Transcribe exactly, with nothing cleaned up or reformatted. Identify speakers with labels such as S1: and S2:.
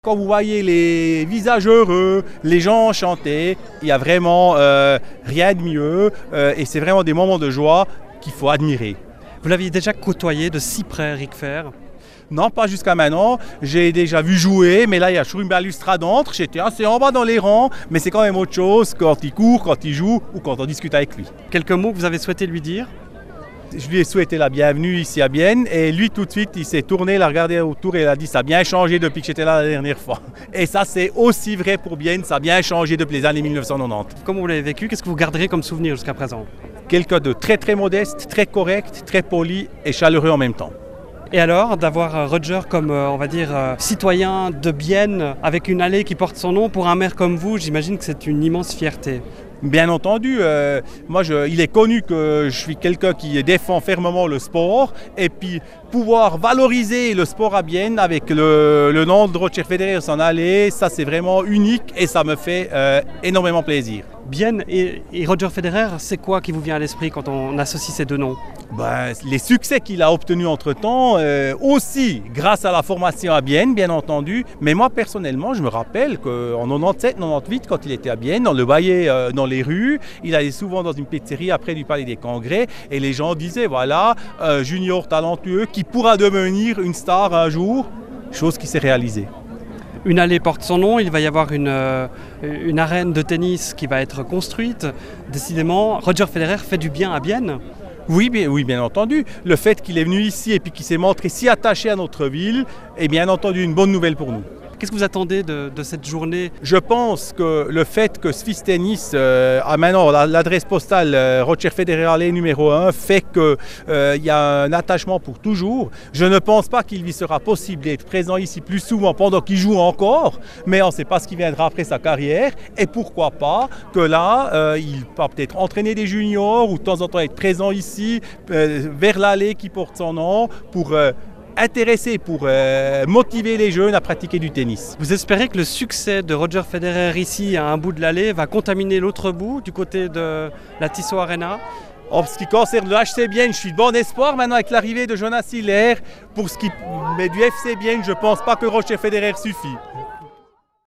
S1: Quand vous voyez les visages heureux, les gens chanter, il n'y a vraiment euh, rien de mieux euh, et c'est vraiment des moments de joie qu'il faut admirer.
S2: Vous l'aviez déjà côtoyé de si près, Eric Fehr?
S1: Non, pas jusqu'à maintenant. J'ai déjà vu jouer, mais là, il y a toujours une balustrade entre. J'étais assez en bas dans les rangs, mais c'est quand même autre chose quand il court, quand il joue ou quand on discute avec lui.
S2: Quelques mots que vous avez souhaité lui dire?
S1: Je lui ai souhaité la bienvenue ici à Bienne et lui tout de suite il s'est tourné, il a regardé autour et il a dit ça a bien changé depuis que j'étais là la dernière fois. Et ça c'est aussi vrai pour Bienne, ça a bien changé depuis les années mille neuf cent quatre-vingt-dix.
S2: Comment vous l'avez vécu? Qu'est-ce que vous garderez comme souvenir jusqu'à présent?
S1: Quelqu'un de très très modeste, très correct, très poli et chaleureux en même temps.
S2: Et alors, d'avoir Roger comme, on va dire, citoyen de Bienne, avec une allée qui porte son nom, pour un maire comme vous, j'imagine que c'est une immense fierté.
S1: Bien entendu, euh, moi je, il est connu que je suis quelqu'un qui défend fermement le sport et puis pouvoir valoriser le sport à Bienne avec le, le nom de Roger Federer s'en aller, ça c'est vraiment unique et ça me fait euh, énormément plaisir.
S2: Bienne et, et Roger Federer, c'est quoi qui vous vient à l'esprit quand on associe ces deux noms? Ben,
S1: les succès qu'il a obtenus entre-temps, euh, aussi grâce à la formation à Bienne, bien entendu. Mais moi, personnellement, je me rappelle qu'en quatre-vingt-dix-sept quatre-vingt-dix-huit, quand il était à Bienne, on le voyait euh, dans les rues. Il allait souvent dans une pizzeria après du Palais des Congrès. Et les gens disaient, voilà, euh, junior talentueux qui pourra devenir une star un jour. Chose qui s'est réalisée.
S2: Une allée porte son nom, il va y avoir une, euh, une arène de tennis qui va être construite. Décidément, Roger Federer fait du bien à Bienne.
S1: Oui bien, oui, bien entendu. Le fait qu'il est venu ici et puis qu'il s'est montré si attaché à notre ville est bien entendu une bonne nouvelle pour nous.
S2: Qu'est-ce que vous attendez de, de cette journée?
S1: Je pense que le fait que Swiss Tennis euh, a maintenant l'adresse postale euh, Roger Federer Allée numéro un fait qu'il euh, y a un attachement pour toujours. Je ne pense pas qu'il lui sera possible d'être présent ici plus souvent pendant qu'il joue encore, mais on ne sait pas ce qui viendra après sa carrière. Et pourquoi pas que là, euh, il va peut-être entraîner des juniors ou de temps en temps être présent ici euh, vers l'allée qui porte son nom pour... Euh, intéressé pour euh, motiver les jeunes à pratiquer du tennis.
S2: Vous espérez que le succès de Roger Federer ici à un bout de l'allée va contaminer l'autre bout, du côté de la Tissot Arena?
S1: En ce qui concerne le H C Bienne, je suis de bon espoir maintenant avec l'arrivée de Jonas Hiller. Pour ce qui est du F C Bienne, je ne pense pas que Roger Federer suffit.